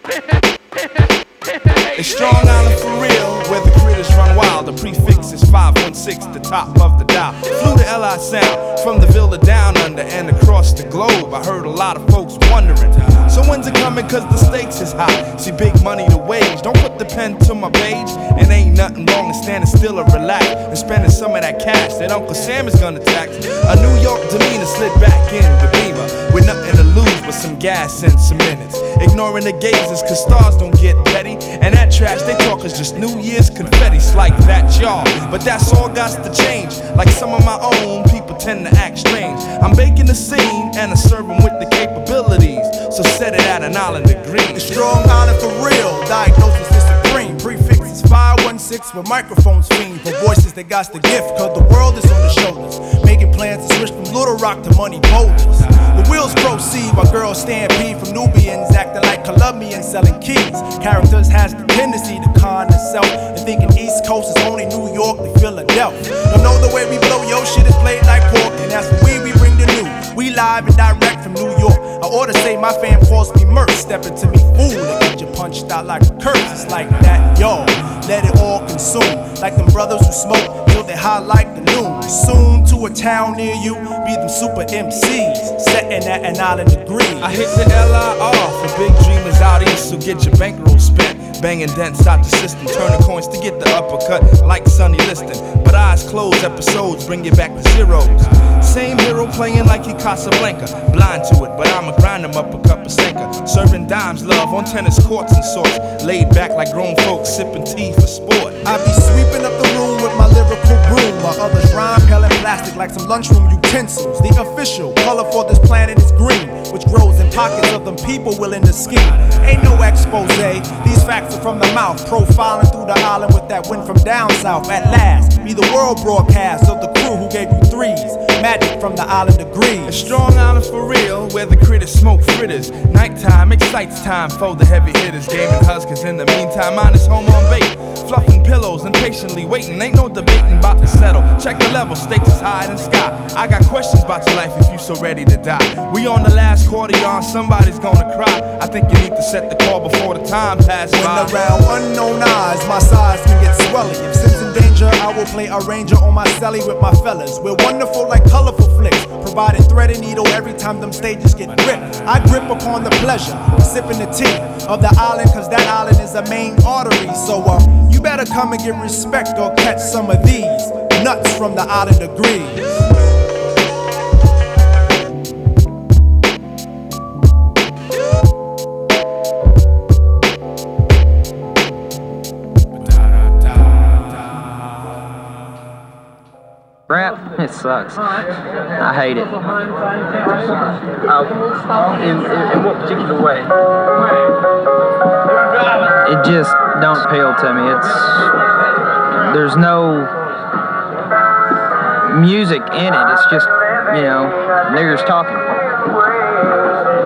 It's Strong Island for real, where the critters run wild. The prefix is 516, the top of the dial. Flew to LI Sound, from the Villa down under and across the globe. I heard a lot of folks wondering, so when's it coming, cause the stakes is high. See, big money to wage, don't put the pen to my page. And ain't nothing wrong in standing still or relax and spending some of that cash that Uncle Sam is gonna tax. A New York demeanor slid back in the Beamer, with nothing to lose but some gas and some minutes. Ignoring the gazers, cause stars don't get petty. And that trash they talk is just New Year's confetti. Like that, y'all, but that's all got to change. Like some of my own people tend to act strange. I'm baking the scene and I serve them with the capabilities, so set it at an island of green. It's Strong Island for real, diagnosis is supreme. Prefix is 516 with microphones fiend for voices that got the gift, cause the world is on the shoulders. Making plans to switch from Little Rock to money boulders. The wheels proceed while girls stampede from Nubians acting like Colombians selling keys. Characters has the tendency to con themselves and thinking East Coast is only New York to Philadelphia. Don't know the way we blow, yo, shit is played like pork, and that's the way we bring the new. We live and direct from New York. I ought to say my fam calls me Murph. Step into me fool and get you punched out like a curse. It's like that, yo, let it all consume. Like them brothers who smoke till they high like the noon. Soon to a town near you, be them super MCs setting at an island degree. I hit the LIR for big dreamers out east, so get your bankroll spent. Banging dents out the system, turning coins to get the uppercut like Sonny Liston. But eyes closed, episodes bring you back to zeros. Same hero playing like he Casablanca. Blind to it, but I'ma grind him up a cup of Sanka. Serving dimes, love, on tennis courts and sorts. Laid back like grown folks, sipping tea for sport. I be sweeping up the room with my lyrical broom, while others rhyme hell and plastic like some lunchroom utensils. The official color for this planet is green, which grows in pockets of them people willing to scheme. Ain't no expose, these facts are from the mouth. Profiling through the island with that wind from down south. At last, be the world broadcast of the crew who gave you threes. Magic from the island of Greece. It's Strong Island for real, where the critters smoke fritters. Nighttime excites time for the heavy hitters. Gaming huskers in the meantime, mine is home on bait. Fluffing pillows and patiently waiting. Ain't no debating about to settle. Check the level, stakes is high in the sky. I got questions about your life if you so ready to die. We on the last quarter, y'all, somebody's gonna cry. I think you need to set the call before the time passes by. When around unknown eyes, my size can get swelly. If sin's in danger, I will play arranger on my celly with my fellas. We're wonderful like colorful flicks, providing thread and needle every time them stages get gripped. I grip upon the pleasure of sipping the tea of the island, cause that island is a main artery. So you better come and get respect or catch some of these nuts from the island of Greece. Rap, it sucks. I hate it. In what particular way? It just don't appeal to me. There's no music in it. It's just, niggers talking.